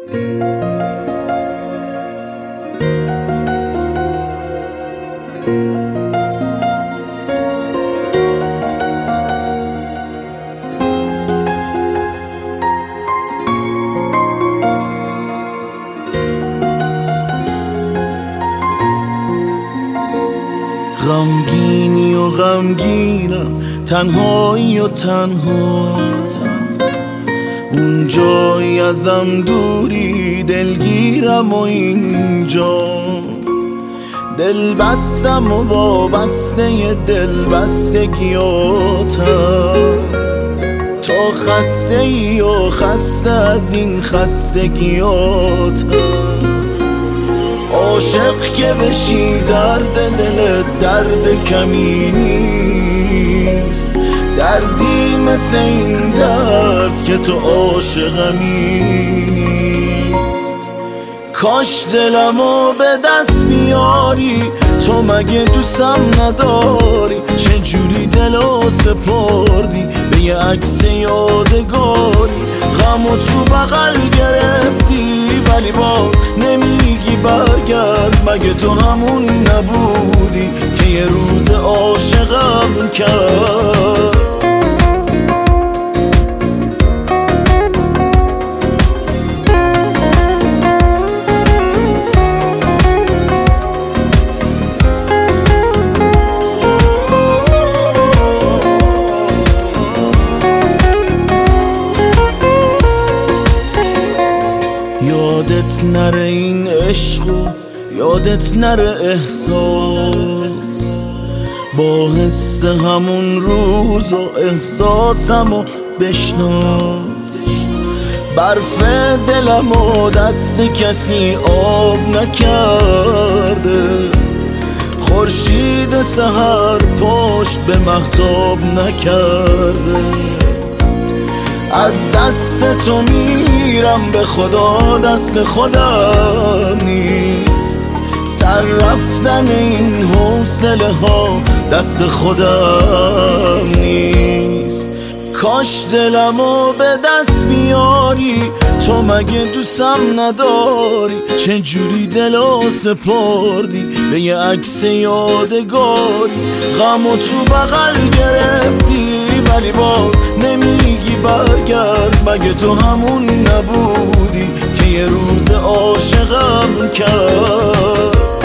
غمگینی و غمگینم، تنهایی و تنها، اون جایی ازم دوری، دلگیرم و اینجا دل بستم و وابسته دل بستگیاتم. تو خسته ای و خسته از این خستگیاتم. عاشق که بشی درد دل درد کمی نیست، دردی مثل این درد که تو عاشقمی نیست. کاش دلمو به دست بیاری، تو مگه دوستم نداری؟ چجوری دلو سپردی به یه عکس یادگاری؟ غمو تو بغل گرفتی ولی باز نمیگی برگرد. مگه تو همون نبودی که یه روز عاشقم کرد؟ یادت نره این عشق و یادت نره احساس، با حس همون روز و احساسمو بشناس. برف دلمو دست کسی آب نکرده، خورشید سحر پشت به مهتاب نکرده. از دست تو میرم به خدا، دست خودم نیست. سر رفتن این حوصله ها دست خودم نیست. کاش دلمو به دست بیاری، تو مگه دوستم نداری؟ چجوری دلو سپردی به یه عکس یادگاری؟ غمو تو بغل گرفتی ولی باز نمیگی برگرد. مگه تو همون نبودی که یه روز عاشقم کرد؟